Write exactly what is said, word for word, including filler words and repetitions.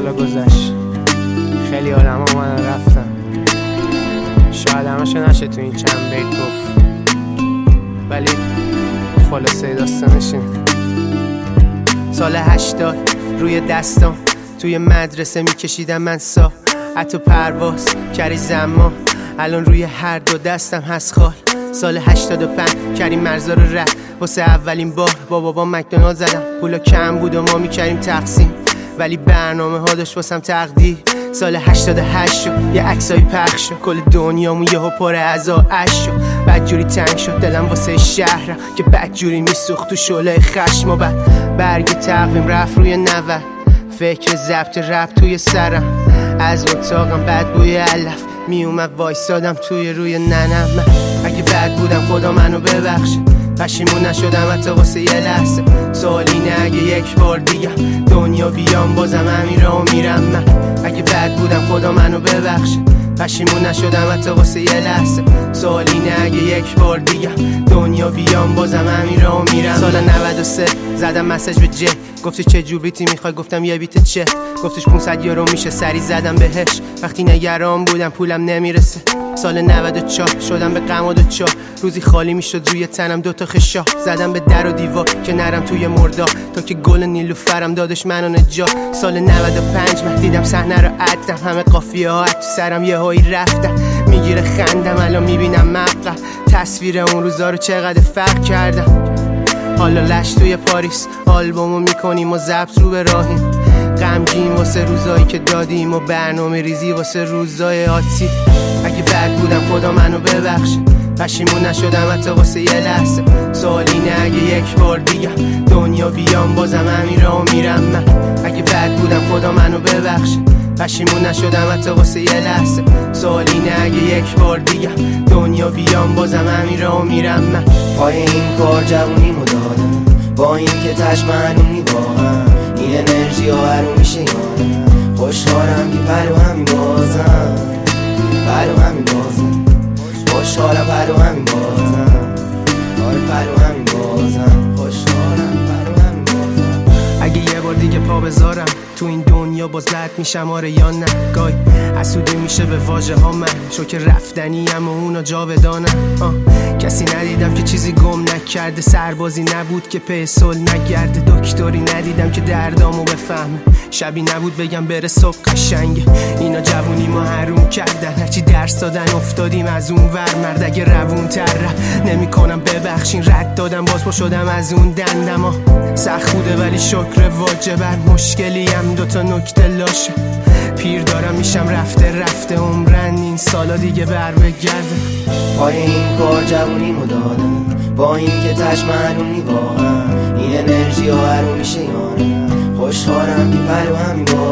سالا گذشت، خیلی آدم ها من رفتن، شاید همشو نشه تو این چند بیت گفت، ولی خلاصه داستانش اینه. سال هشتاد روی دستم توی مدرسه میکشیدم من سا حتی پرواز کری زمان، الان روی هر دو دستم هست خال. سال هشتاد و پنج کریم مرزا رو رد واسه اولین بار با بابا مکدونالد زدم. پولا کم بود و ما میکریم تقسیم، ولی برنامه ها داشت واسم تقدیر. سال هشتاد و هشت شد یه عکسای پخش شد، کل دنیامون یهو پر از آش شد. بدجوری تنگ شد دلم واسه شهرم که بدجوری میسوخت تو شعله خشم، و بعد برگ تقویم رفت روی نود، فکر ضبط رپ توی سرم، از اتاقم بد بوی علف میومد وایسادم توی روی ننم. من اگه بد بودم خدا منو ببخشه، پشیمون نشدم حتی واسه یه لحظه. سوال اینه اگه یک بار دیگه دنیا بیام بازم همین راهو میرم. من اگه بد بودم خدا منو ببخشه، پشیمون نشدم حتی واسه یه لحظه. سوال اینه اگه یک بار دیگه دنیا بیام بازم همین راهو میرم. سال نود و سه زدم مسیج به جی، گفتی چه جور بیتی میخوای؟ گفتم یه بیت چه؟ گفتش پونصد یورو میشه. سری زدم بهش وقتی نگران بودم پولم نمیرسه. سال نود و چهار شدم به غم و دوچار، روزی خالی میشد روی تنم دوتا خشا. زدم به در و دیوار که نرم توی مردا، تا که گل نیلوفرم دادش منو نجات. سال نود و پنج من دیدم صحنه رو عدم، همه قافیه ها تو سرم یه هایی رفتم. میگیره خندم الان میبینم مقطع تصویر اون روزا رو چقدر فرق کردم. حالا لش توی پاریس آلبومو میکنیم و ضبط رو به راهیم، غمگین واسه روزایی که دادیم و برنامه ریزی واسه روزای آتی. اگه بد بودم خدا منو ببخشه، پشیمون نشدم حتی واسه یه لحظه. سوال اینه اگه یک بار دیگه دنیا بیام بازم همین راهو میرم. من اگه بد بودم خدا منو ببخشه، پشیمون نشدم حتی واسه یه لحظه. سوال اینه اگه یک بار دیگه دنیا بیام بازم همین راهو میرم. من پای این کار جوونیمو دادم، با این که تشمنونی واقعا این انرژی ها هرو میشه یانم. خوشحالم که پرو همین بازم، پرو همین بازم، خوشحالم پرو همین بازم، آره پرو همین بازم، خوشحالم پرو همین بازم. اگه یه بار دیگه پا بذارم تو این دنیا باز لط میشم آره یا نه؟ گای حسودی میشه به واژه ها من، چو که رفتنیم و اونا جاودانم. کسی ندیدم که چیزی گم نکرده، سربازی نبود که پی صلح نگرده، دکتری ندیدم که دردامو بفهمه، شبی نبود بگم بره صبح قشنگه. اینا جوونی ما حروم کردن، هرچی درس دادن افتادیم از اون ور. مرد اگه روون تر نمی کنم ببخشین، رد دادم باز پا شدم از اون دندما. سخت بوده ولی شکر واجب، بر مشکلی هم دوتا نکته لاشه. پیر دارم میشم رفته رفته عمرن این سالا دیگه بر بگرده. پای این کار جوونیمو دادم، با این که تشمنونی واقعا این انرژی ها هرو میشه یانم. خوشحالم که پرو همین